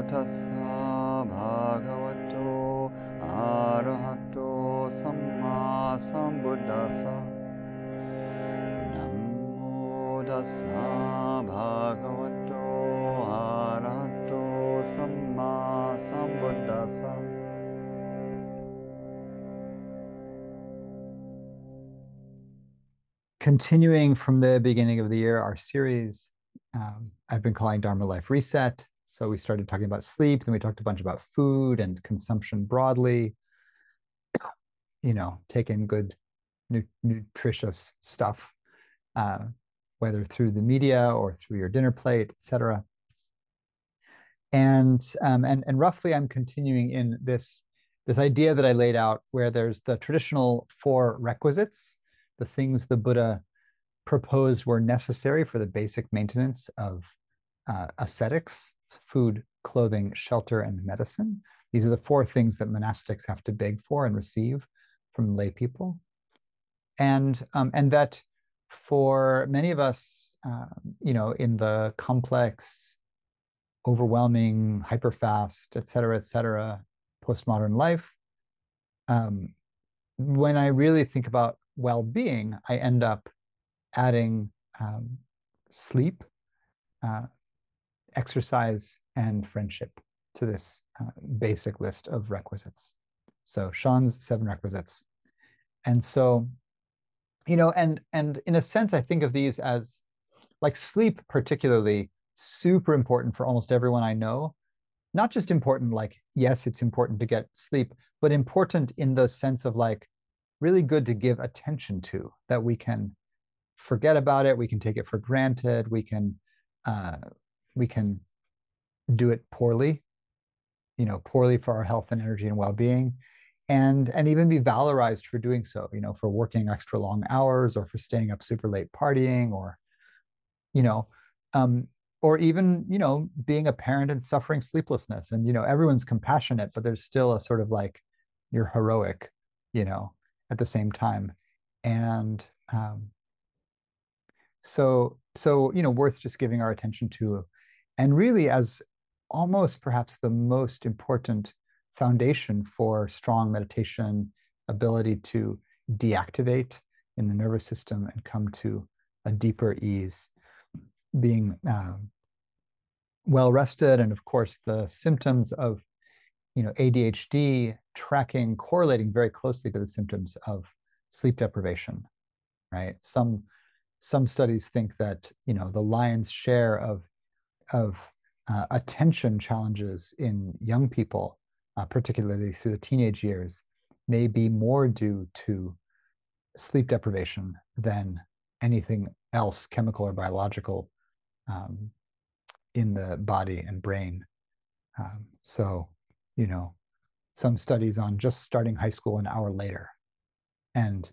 tassa bhagavato arahato samma sambuddhassa. Namo tassa bhagavato arahato samma sambuddhassa. Continuing from the beginning of the year, our series I've been calling Dharma Life Reset. So we started talking about sleep, then we talked a bunch about food and consumption broadly, take in good, nutritious stuff, whether through the media or through your dinner plate, etc. And roughly I'm continuing in this idea that I laid out where there's the traditional four requisites, the things the Buddha proposed were necessary for the basic maintenance of ascetics: food, clothing, shelter, and medicine. These are the four things that monastics have to beg for and receive from lay people. And that for many of us, in the complex, overwhelming, hyperfast, et cetera, postmodern life, when I really think about well-being, I end up adding sleep, exercise, and friendship to this basic list of requisites. So Sean's 7 requisites. And so, and in a sense, I think of these as like sleep, particularly super important for almost everyone I know. Not just important, like, yes, it's important to get sleep, but important in the sense of like really good to give attention to, that we can forget about it, we can take it for granted, we can do it poorly, poorly for our health and energy and well-being, and even be valorized for doing so, for working extra long hours or for staying up super late partying, or um, or even being a parent and suffering sleeplessness, and everyone's compassionate, but there's still a sort of like you're heroic at the same time. And so worth just giving our attention to, and really as almost perhaps the most important foundation for strong meditation ability to deactivate in the nervous system and come to a deeper ease, being well rested. And of course the symptoms of ADHD tracking, correlating very closely to the symptoms of sleep deprivation, right? Some studies think that the lion's share of attention challenges in young people, particularly through the teenage years, may be more due to sleep deprivation than anything else, chemical or biological, in the body and brain. So, some studies on just starting high school an hour later, and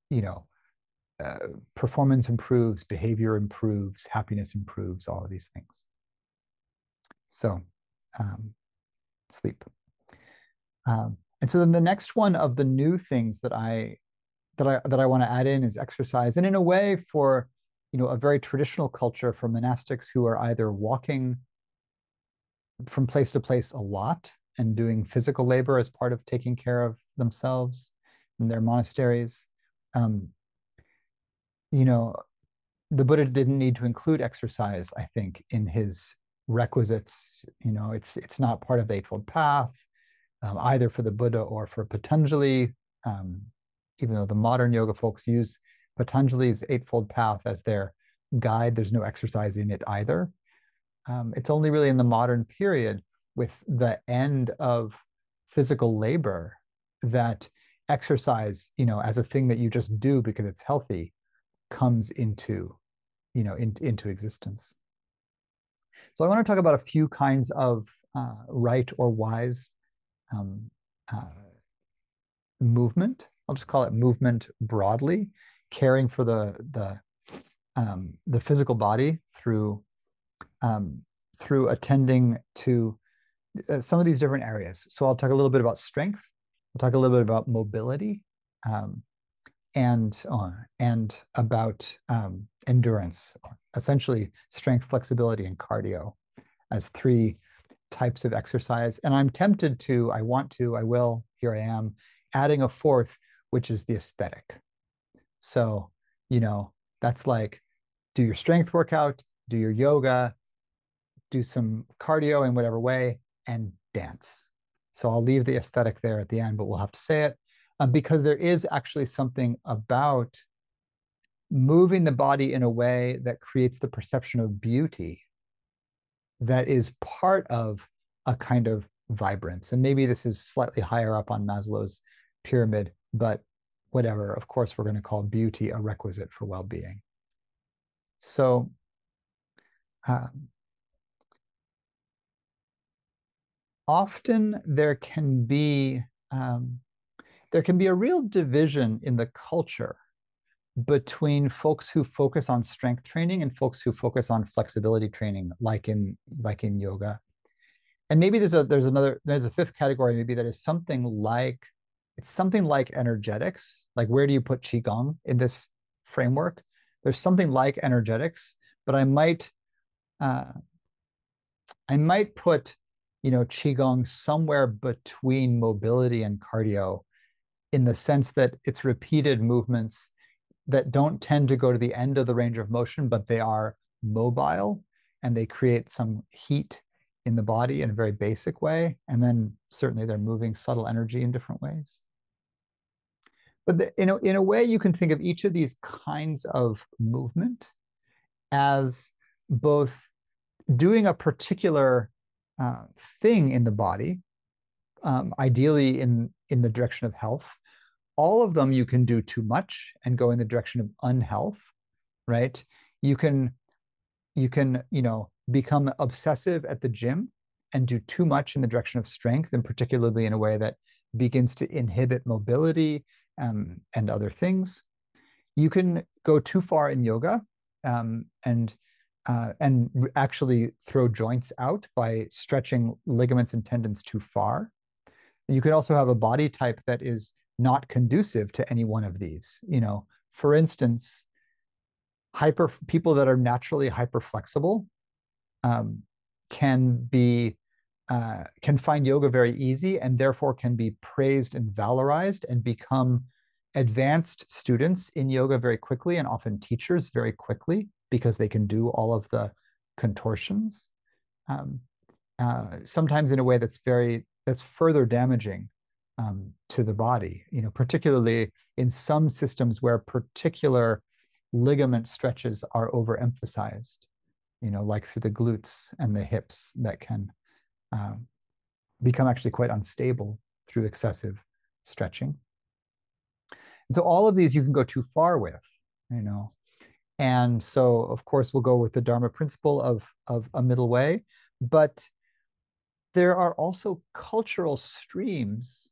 performance improves, behavior improves, happiness improves, all of these things. So, sleep. And so then the next one of the new things that I want to add in is exercise. And in a way, for a very traditional culture, for monastics who are either walking from place to place a lot and doing physical labor as part of taking care of themselves in their monasteries, the Buddha didn't need to include exercise, I think, in his requisites. It's not part of the Eightfold Path, either for the Buddha or for Patanjali, even though the modern yoga folks use Patanjali's Eightfold Path as their guide. There's no exercise in it either. It's only really in the modern period, with the end of physical labor, that exercise, as a thing that you just do because it's healthy, comes into existence. So I want to talk about a few kinds of right or wise movement. I'll just call it movement broadly, caring for the physical body through attending to some of these different areas. So I'll talk a little bit about strength. I'll talk a little bit about mobility, and about endurance, essentially strength, flexibility, and cardio, as 3 types of exercise. And I'm tempted to, I want to, I will, here I am, adding a fourth, which is the aesthetic. So, you know, that's like do your strength workout, do your yoga, do some cardio in whatever way, and dance. So I'll leave the aesthetic there at the end, but we'll have to say it because there is actually something about moving the body in a way that creates the perception of beauty that is part of a kind of vibrance. And maybe this is slightly higher up on Maslow's pyramid, but whatever. Of course, we're going to call beauty a requisite for well-being. So often there can be a real division in the culture between folks who focus on strength training and folks who focus on flexibility training, like in yoga. And maybe there's a fifth category, maybe that is something like energetics. Like, where do you put qigong in this framework? There's something like energetics, but I might put, qigong somewhere between mobility and cardio, in the sense that it's repeated movements that don't tend to go to the end of the range of motion, but they are mobile and they create some heat in the body in a very basic way. And then certainly they're moving subtle energy in different ways. But in a way, you can think of each of these kinds of movement as both doing a particular thing in the body, ideally in the direction of health. All of them you can do too much and go in the direction of unhealth, right? You can become obsessive at the gym and do too much in the direction of strength, and particularly in a way that begins to inhibit mobility and other things. You can go too far in yoga and actually throw joints out by stretching ligaments and tendons too far. You could also have a body type that is not conducive to any one of these. For instance, people that are naturally hyper flexible can find yoga very easy, and therefore can be praised and valorized and become advanced students in yoga very quickly, and often teachers very quickly, because they can do all of the contortions, sometimes in a way that's further damaging to the body, particularly in some systems where particular ligament stretches are overemphasized, like through the glutes and the hips, that can become actually quite unstable through excessive stretching. And so all of these you can go too far with, and so of course we'll go with the Dharma principle of a middle way, but there are also cultural streams,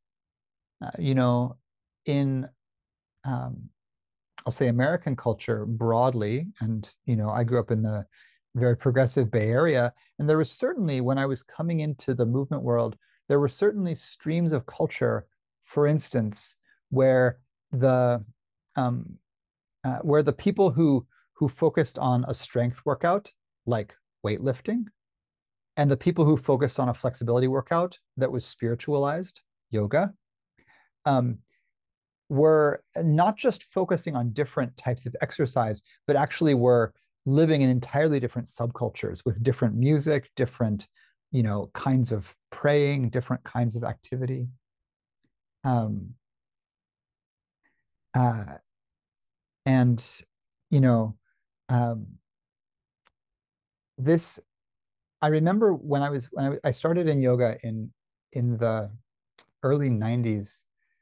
in I'll say American culture broadly. And, I grew up in the very progressive Bay Area. And there was certainly, when I was coming into the movement world, there were certainly streams of culture, for instance, where the people who focused on a strength workout, like weightlifting, and the people who focused on a flexibility workout that was spiritualized, yoga, were not just focusing on different types of exercise, but actually were living in entirely different subcultures with different music, different, kinds of praying, different kinds of activity. And, this, I remember when I started in yoga in the early 90s.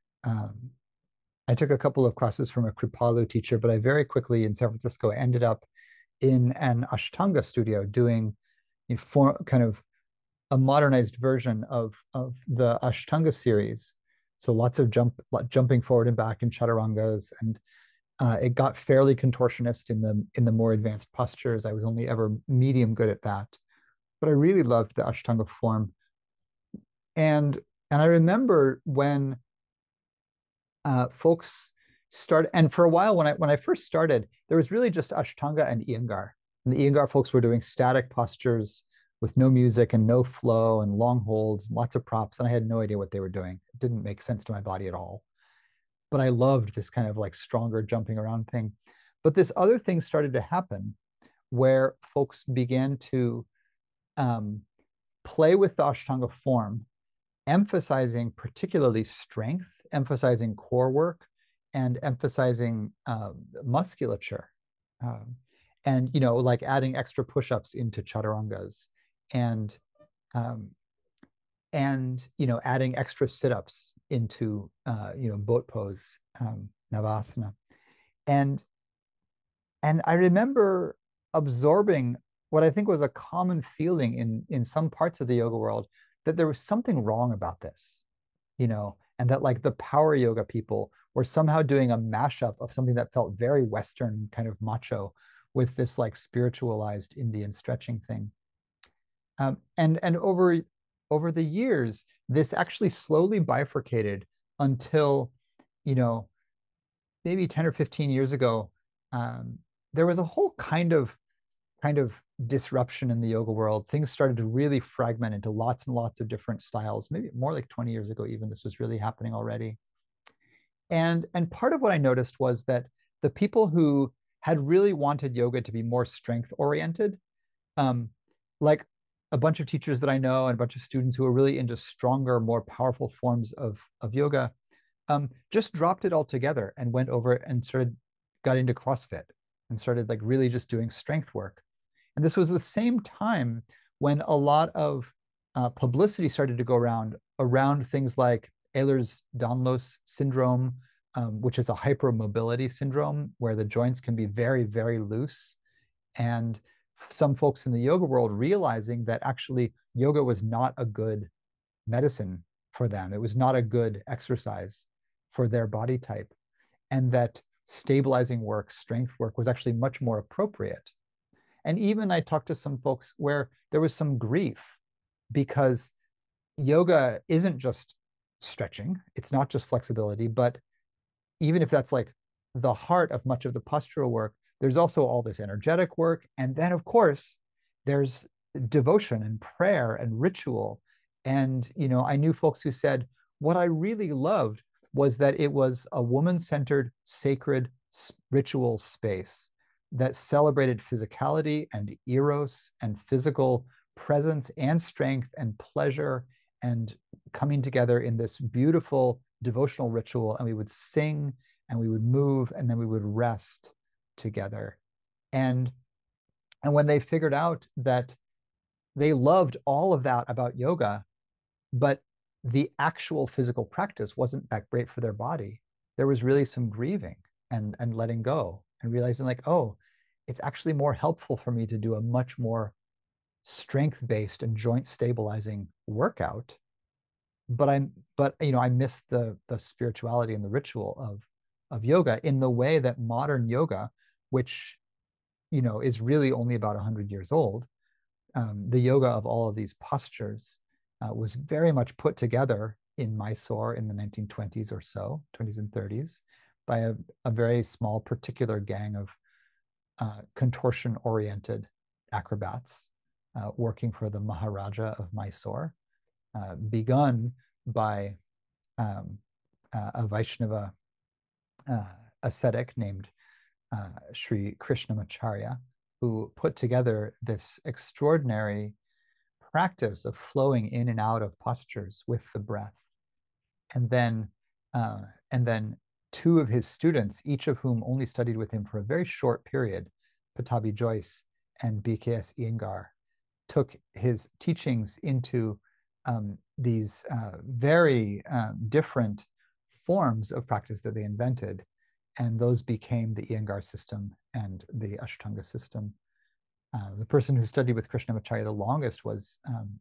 I took a couple of classes from a Kripalu teacher, but I very quickly in San Francisco ended up in an Ashtanga studio doing kind of a modernized version of the Ashtanga series. So lots of jumping forward and back in chaturangas, and it got fairly contortionist in the more advanced postures. I was only ever medium good at that, but I really loved the Ashtanga form. And I remember when folks started, and for a while when I first started, there was really just Ashtanga and Iyengar. And the Iyengar folks were doing static postures with no music and no flow and long holds, lots of props, and I had no idea what they were doing. It didn't make sense to my body at all. But I loved this kind of like stronger jumping around thing. But this other thing started to happen where folks began to um, play with the Ashtanga form, emphasizing particularly strength, emphasizing core work, and emphasizing musculature. Um, and, you know, like adding extra push-ups into chaturangas and, um, you know, adding extra sit-ups into, you know, boat pose, Navasana. And, I remember absorbing what I think was a common feeling in some parts of the yoga world, that there was something wrong about this, you know, and that like the power yoga people were somehow doing a mashup of something that felt very Western, kind of macho, with this like spiritualized Indian stretching thing. And over the years, this actually slowly bifurcated until, you know, maybe 10 or 15 years ago, um, there was a whole kind of disruption in the yoga world. Things started to really fragment into lots and lots of different styles. Maybe more like 20 years ago, even this was really happening already. And part of what I noticed was that the people who had really wanted yoga to be more strength oriented, um, like a bunch of teachers that I know and a bunch of students who are really into stronger, more powerful forms of yoga, just dropped it all together and went over and got into CrossFit and started like really just doing strength work. And this was the same time when a lot of publicity started to go around things like Ehlers-Danlos syndrome, which is a hypermobility syndrome where the joints can be very, very loose. And some folks in the yoga world realizing that actually yoga was not a good medicine for them. It was not a good exercise for their body type. And that stabilizing work, strength work was actually much more appropriate. And even I talked to some folks where there was some grief because yoga isn't just stretching, it's not just flexibility, but even if that's like the heart of much of the postural work, there's also all this energetic work. And then, of course, there's devotion and prayer and ritual. And, you know, I knew folks who said, what I really loved was that it was a woman-centered, sacred ritual space that celebrated physicality and eros and physical presence and strength and pleasure and coming together in this beautiful devotional ritual. And we would sing and we would move and then we would rest together. And when they figured out that they loved all of that about yoga, but the actual physical practice wasn't that great for their body, there was really some grieving and letting go and realizing like, oh, it's actually more helpful for me to do a much more strength-based and joint stabilizing workout. But you know, I miss the spirituality and the ritual of yoga in the way that modern yoga, which, you know, is really only about 100 years old, the yoga of all of these postures was very much put together in Mysore in the 1920s or so, 20s and 30s, by a very small particular gang of contortion-oriented acrobats working for the Maharaja of Mysore, begun by a Vaishnava ascetic named Sri Krishnamacharya, who put together this extraordinary practice of flowing in and out of postures with the breath. And then, two of his students, each of whom only studied with him for a very short period, Pattabhi Jois and BKS Iyengar, took his teachings into these very different forms of practice that they invented. And those became the Iyengar system and the Ashtanga system. The person who studied with Krishnamacharya the longest was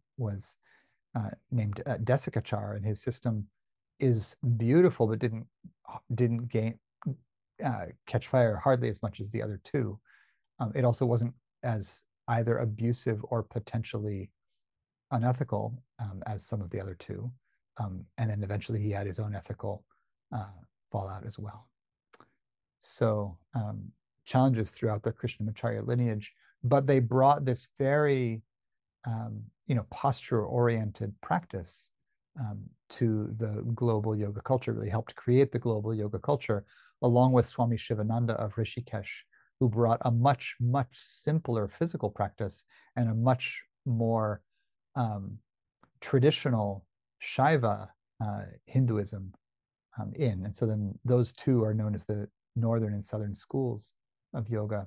named Desikachar, and his system is beautiful, but didn't catch fire hardly as much as the other two. It also wasn't as either abusive or potentially unethical as some of the other two. And then eventually he had his own ethical fallout as well. So challenges throughout the Krishnamacharya lineage, but they brought this very posture-oriented practice to the global yoga culture, really helped create the global yoga culture, along with Swami Shivananda of Rishikesh, who brought a much, much simpler physical practice and a much more traditional Shaiva Hinduism in. And so then those two are known as the northern and southern schools of yoga.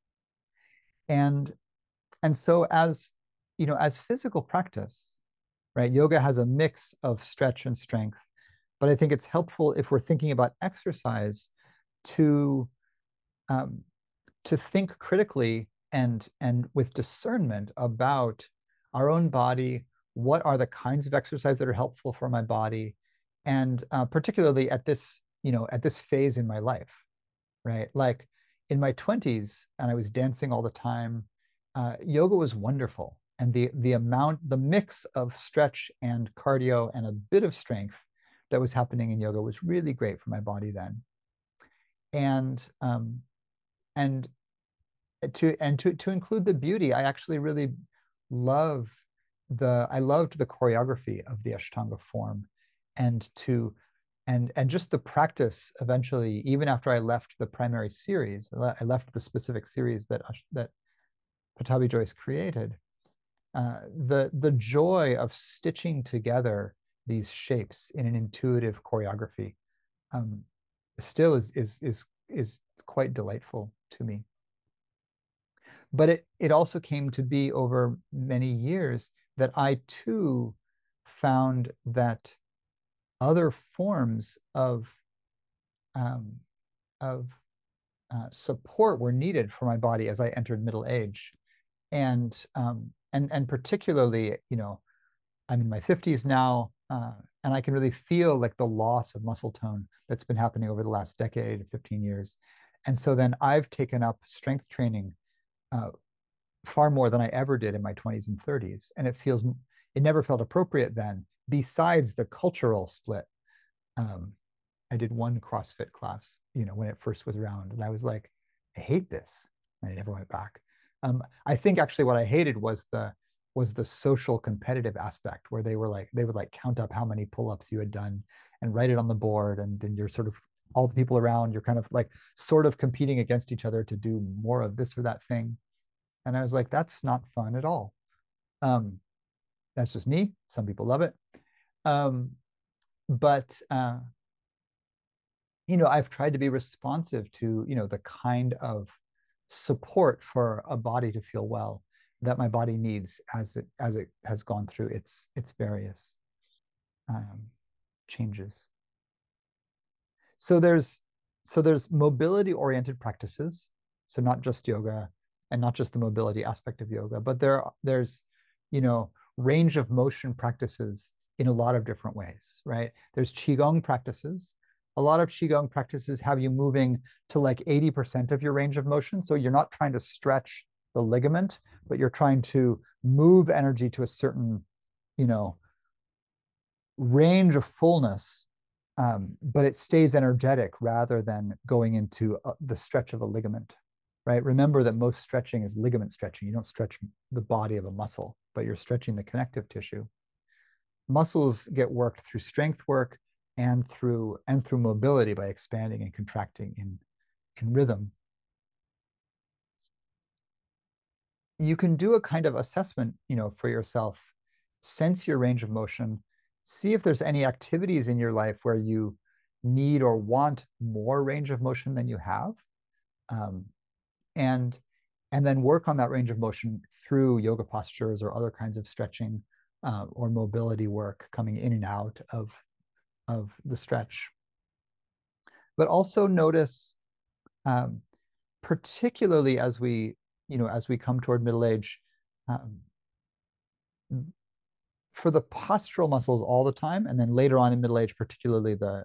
And so as as physical practice, right, yoga has a mix of stretch and strength, but I think it's helpful if we're thinking about exercise to um, to think critically and with discernment about our own body. What are the kinds of exercise that are helpful for my body, and particularly at this at this phase in my life, right? Like in my 20s, and I was dancing all the time. Yoga was wonderful, and the mix of stretch and cardio and a bit of strength that was happening in yoga was really great for my body then. And and to include the beauty, I actually really love I loved the choreography of the Ashtanga form, and just the practice eventually, even after I left the primary series, I left the specific series that Pattabhi Jois created. The joy of stitching together these shapes in an intuitive choreography still is quite delightful to me. But it also came to be over many years that I too found that other forms of um, of support were needed for my body as I entered middle age, and particularly, I'm in my 50s now, and I can really feel like the loss of muscle tone that's been happening over the last decade, 15 years. And so then I've taken up strength training far more than I ever did in my 20s and 30s. And it never felt appropriate then, besides the cultural split. I did one CrossFit class, when it first was around, and I was like, I hate this. And I never went back. I think actually what I hated was the social competitive aspect, where they would like count up how many pull-ups you had done and write it on the board, and then you're sort of, all the people around, you're kind of like sort of competing against each other to do more of this or that thing. And I was like, that's not fun at all. That's just me. Some people love it. But I've tried to be responsive to, the kind of support for a body to feel well that my body needs as it has gone through its various changes. So there's mobility oriented practices, so not just yoga and not just the mobility aspect of yoga, but there's range of motion practices in a lot of different ways, right? There's qigong practices. A lot of qigong practices have you moving to like 80% of your range of motion, so you're not trying to stretch the ligament, but you're trying to move energy to a certain range of fullness, but it stays energetic rather than going into the stretch of a ligament, right? Remember that most stretching is ligament stretching. You don't stretch the body of a muscle, but you're stretching the connective tissue. Muscles get worked through strength work and through mobility by expanding and contracting in rhythm. You can do a kind of assessment, for yourself, sense your range of motion, see if there's any activities in your life where you need or want more range of motion than you have, and then work on that range of motion through yoga postures or other kinds of stretching or mobility work coming in and out of the stretch. But also notice, particularly as we come toward middle age, for the postural muscles all the time, and then later on in middle age, particularly the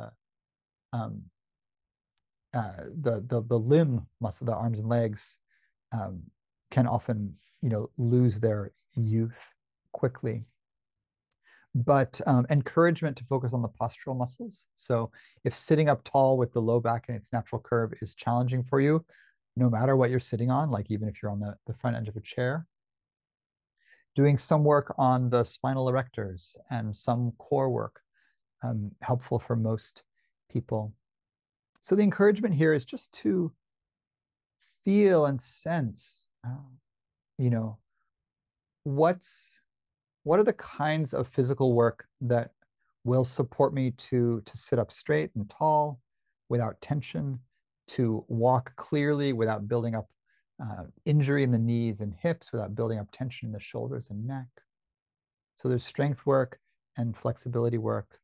limb muscle, the arms and legs, can often lose their youth quickly. But encouragement to focus on the postural muscles. So if sitting up tall with the low back and its natural curve is challenging for you, no matter what you're sitting on, like even if you're on the front end of a chair, doing some work on the spinal erectors and some core work, helpful for most people. So the encouragement here is just to feel and sense, you know, what are the kinds of physical work that will support me to sit up straight and tall without tension, to walk clearly without building up injury in the knees and hips, without building up tension in the shoulders and neck. So there's strength work and flexibility work.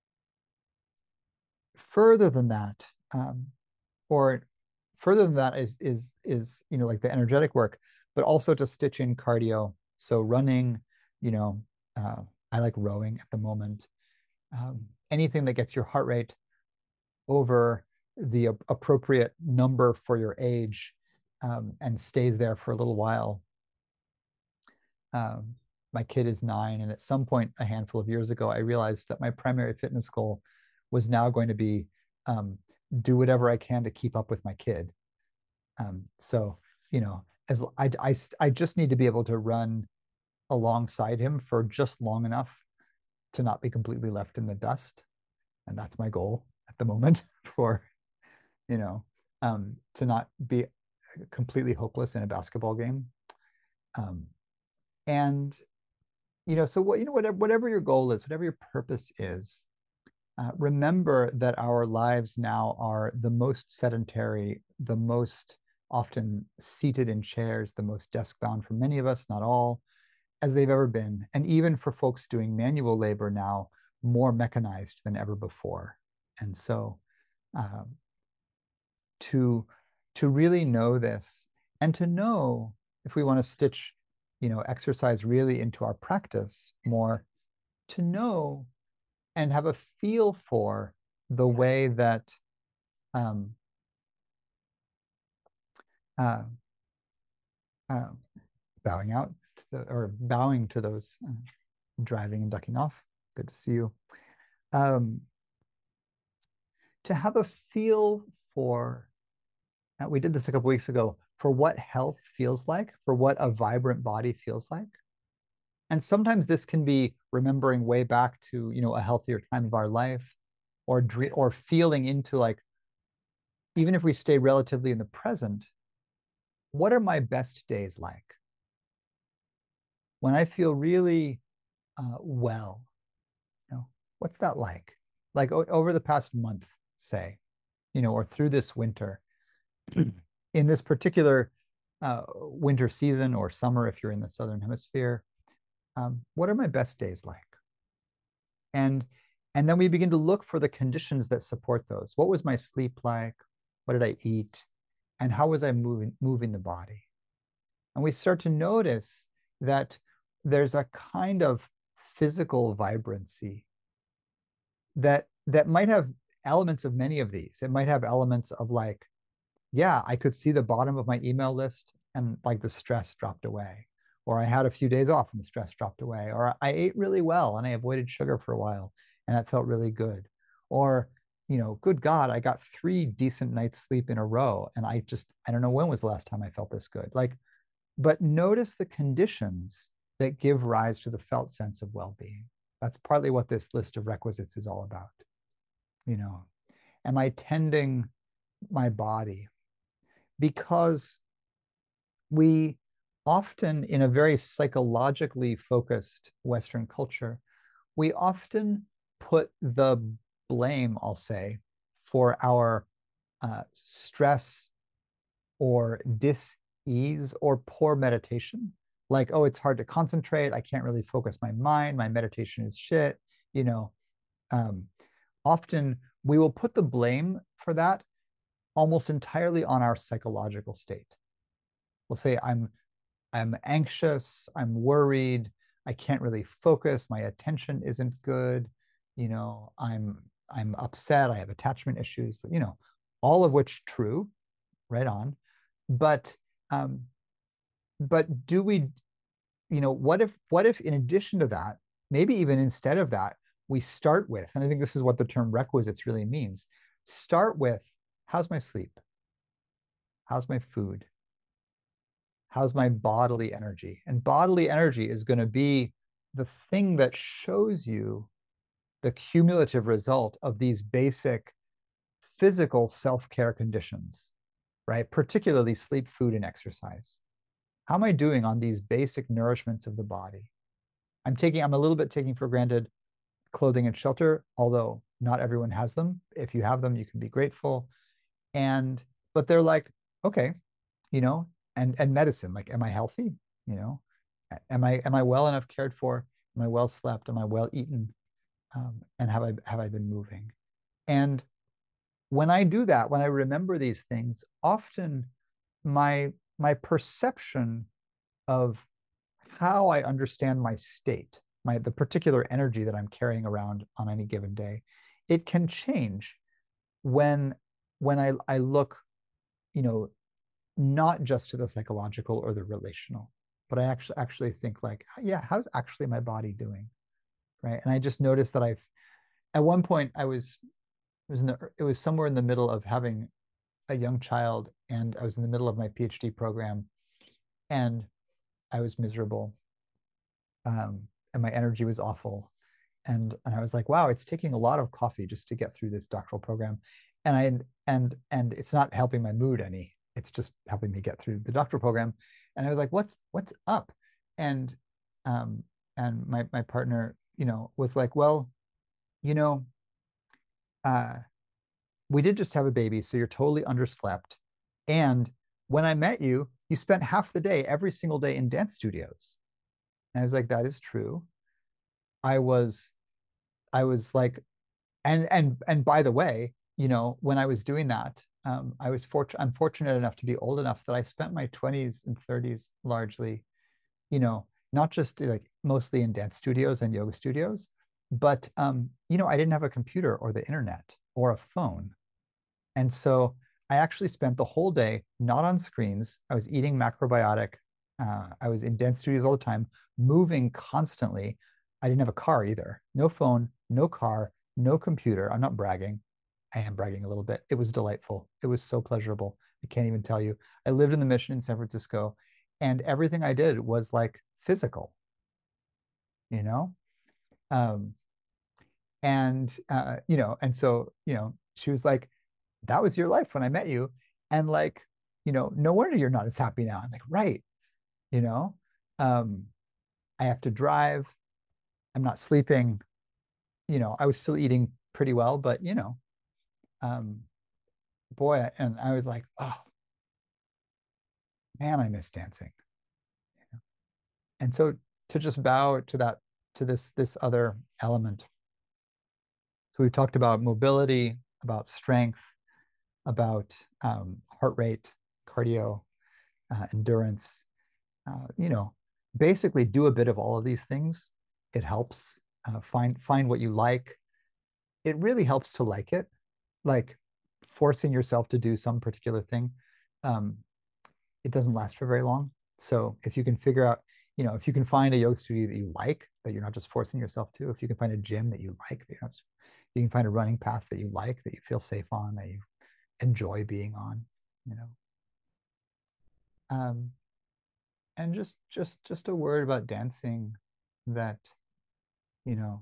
Further than that, or further than that is you know, like the energetic work, but also to stitch in cardio. So running, you know, I like rowing at the moment. Anything that gets your heart rate over the appropriate number for your age, and stays there for a little while. My kid is 9, and at some point a handful of years ago, I realized that my primary fitness goal was now going to be do whatever I can to keep up with my kid. So, you know, as I just need to be able to run alongside him for just long enough to not be completely left in the dust. And that's my goal at the moment for, you know, to not be completely hopeless in a basketball game. And, you know, so what, you know, whatever your goal is, whatever your purpose is, remember that our lives now are the most sedentary, the most often seated in chairs, the most desk bound for many of us, not all, as they've ever been. And even for folks doing manual labor now, more mechanized than ever before. And so to really know this, and to know, if we want to stitch, you know, exercise really into our practice more, to know and have a feel for the way that uh, uh, bowing out to or bowing to those driving and ducking off. Good to see you. To have a feel for, we did this a couple weeks ago, for what health feels like, for what a vibrant body feels like. And sometimes this can be remembering way back to, you know, a healthier time of our life, or feeling into, like, even if we stay relatively in the present, what are my best days like? When I feel really well, you know, what's that like? Like over the past month, say, you know, or through this winter, in this particular winter season or summer, if you're in the Southern Hemisphere, what are my best days like? And then we begin to look for the conditions that support those. What was my sleep like? What did I eat? And how was I moving the body? And we start to notice that there's a kind of physical vibrancy that might have elements of many of these. It might have elements of, like, yeah, I could see the bottom of my email list and, like, the stress dropped away. Or I had a few days off and the stress dropped away. Or I ate really well and I avoided sugar for a while and that felt really good. Or, you know, good God, I got 3 decent nights sleep in a row and I don't know when was the last time I felt this good. Like, but notice the conditions that give rise to the felt sense of well-being. That's partly what this list of requisites is all about. You know, am I tending my body? Because we often, in a very psychologically focused Western culture, we often put the blame, I'll say, for our stress or dis-ease or poor meditation. Like, oh, it's hard to concentrate. I can't really focus my mind. My meditation is shit. You know, often we will put the blame for that almost entirely on our psychological state. We'll say, I'm anxious, I'm worried, I can't really focus, my attention isn't good, you know, I'm upset, I have attachment issues, you know, all of which true, right on. But do we, you know, what if in addition to that, maybe even instead of that, we start with, and I think this is what the term requisites really means, start with, how's my sleep? How's my food? how's my bodily energy? And bodily energy is going to be the thing that shows you the cumulative result of these basic physical self-care conditions, right? Particularly sleep, food, and exercise. How am I doing on these basic nourishments of the body? I'm a little bit taking for granted clothing and shelter, although not everyone has them. If you have them, you can be grateful. And but they're like, okay, you know, and medicine, like, am I healthy? You know, am I well enough cared for? Am I well slept? Am I well eaten? And have I been moving? And when I do that, when I remember these things, often my perception of how I understand my state, the particular energy that I'm carrying around on any given day, it can change when I look, you know, not just to the psychological or the relational, but I actually think like, yeah, how's actually my body doing? Right. And I just noticed that at one point it was somewhere in the middle of having a young child, and I was in the middle of my PhD program, and I was miserable, and my energy was awful, and I was like, wow, it's taking a lot of coffee just to get through this doctoral program, and it's not helping my mood any. It's just helping me get through the doctoral program, and I was like, what's up? And my partner, was like, well, you know, uh, we did just have a baby, so you're totally underslept. And when I met you, you spent half the day every single day in dance studios. And I was like, that is true. I was I was like, and by the way, when I was doing that, I'm fortunate enough to be old enough that I spent my 20s and 30s largely, not just like mostly in dance studios and yoga studios, but I didn't have a computer or the internet or a phone. And so I actually spent the whole day not on screens. I was eating macrobiotic. I was in dance studios all the time, moving constantly. I didn't have a car either. No phone, no car, no computer. I'm not bragging. I am bragging a little bit. It was delightful. It was so pleasurable. I can't even tell you. I lived in the Mission in San Francisco, and everything I did was like physical, you know? Um, and so, she was like, that was your life when I met you. And like, no wonder you're not as happy now. I'm like, right, you know, um, I have to drive. I'm not sleeping. I was still eating pretty well, but um, boy, and I was like, oh man, I miss dancing. And so to just bow to that, to this other element. So we talked about mobility, about strength, about heart rate, cardio, endurance. uh, you know, Basically do a bit of all of these things. It helps. Find what you like. It really helps to like it. Like forcing yourself to do some particular thing, um, it doesn't last for very long. So if you can figure out, if you can find a yoga studio that you like, that you're not just forcing yourself to, if you can find a gym that you like, that you can find a running path that you like, that you feel safe on, that you enjoy being on, you know. Um, and just a word about dancing that, you know,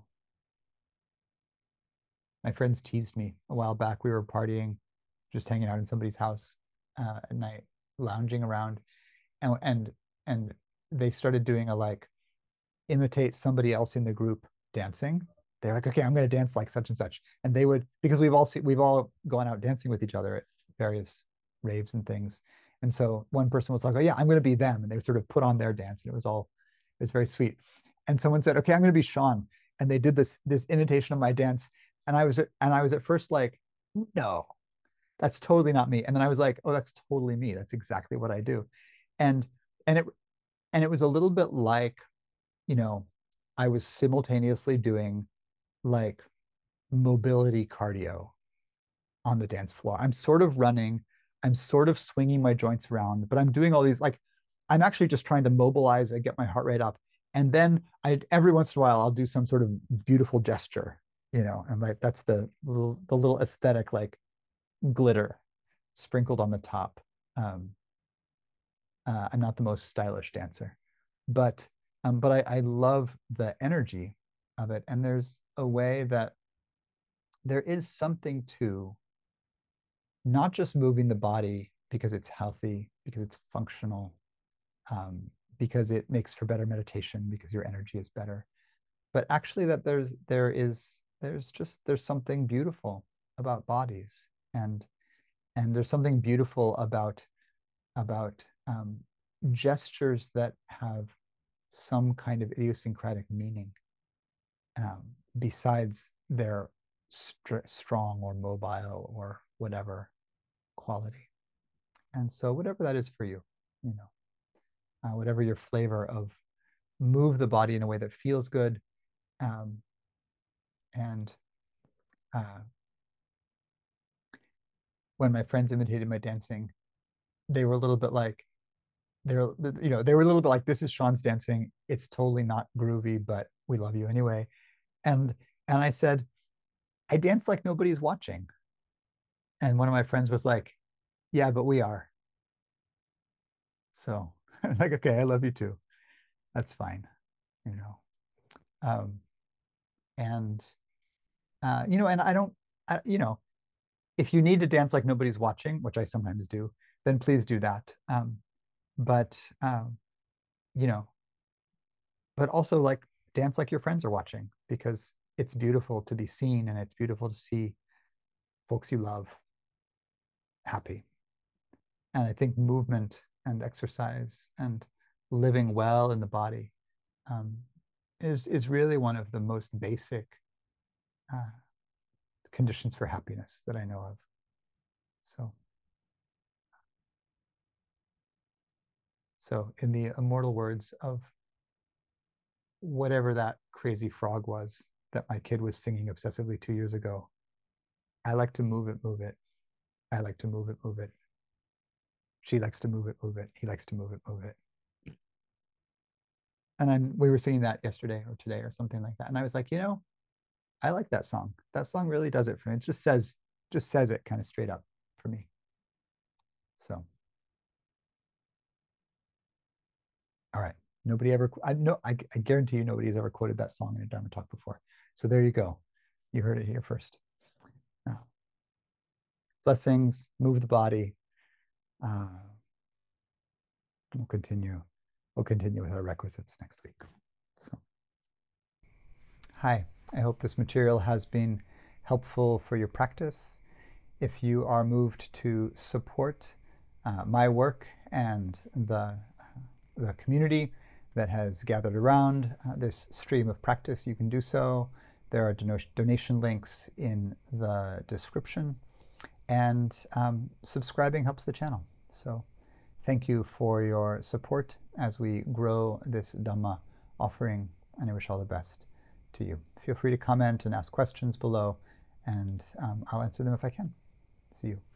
my friends teased me a while back. We were partying, just hanging out in somebody's house at night, lounging around, and and they started doing a like imitate somebody else in the group dancing. They're like, okay, I'm going to dance like such and such, and they would, because we've all gone out dancing with each other at various raves and things, and so one person was like, oh yeah, I'm going to be them, and they would sort of put on their dance, and it was very sweet. And someone said, okay, I'm going to be Sean, and they did this imitation of my dance, and I was at first like, no, that's totally not me. And then I was like, oh, that's totally me. That's exactly what I do. And and it and it was a little bit like, you know, I was simultaneously doing like mobility cardio on the dance floor. I'm sort of running, I'm sort of swinging my joints around, but I'm doing all these like, I'm actually just trying to mobilize and get my heart rate up. And then every once in a while I'll do some sort of beautiful gesture, and like that's the little aesthetic like glitter sprinkled on the top. Um, I'm not the most stylish dancer, but I love the energy of it. And there's a way that there is something to not just moving the body because it's healthy, because it's functional, because it makes for better meditation, because your energy is better, but actually that there's something beautiful about bodies, and there's something beautiful about gestures that have some kind of idiosyncratic meaning, besides their strong or mobile or whatever quality. And so whatever that is for you, you know, whatever your flavor of move the body in a way that feels good, um, and uh, when my friends imitated my dancing, they were a little bit like they're they were a little bit like, this is Sean's dancing. It's totally not groovy, but we love you anyway. And I said, I dance like nobody's watching. And one of my friends was like, yeah, but we are. So I'm like, okay, I love you too. That's fine, you know. Um, and and I don't, if you need to dance like nobody's watching, which I sometimes do, then please do that. But you know, but also like dance like your friends are watching, because it's beautiful to be seen and it's beautiful to see folks you love happy. And I think movement and exercise and living well in the body, um, is really one of the most basic uh, conditions for happiness that I know of. So, in the immortal words of whatever that crazy frog was that my kid was singing obsessively 2 years ago, I like to move it, move it. I like to move it, move it. She likes to move it, move it. He likes to move it, move it. And then we were singing that yesterday or today or something like that. And I was like, I like that song. That song really does it for me. It just says it kind of straight up for me. So, all right. Nobody ever, I know, I guarantee you nobody's ever quoted that song in a Dharma talk before. So there you go. You heard it here first. Now, blessings, move the body. Uh, we'll continue. We'll continue with our requisites next week. So, hi. I hope this material has been helpful for your practice. If you are moved to support my work and the community that has gathered around this stream of practice, you can do so. There are donation links in the description, and subscribing helps the channel. So thank you for your support as we grow this Dhamma offering, and I wish all the best to you. Feel free to comment and ask questions below, and I'll answer them if I can. See you.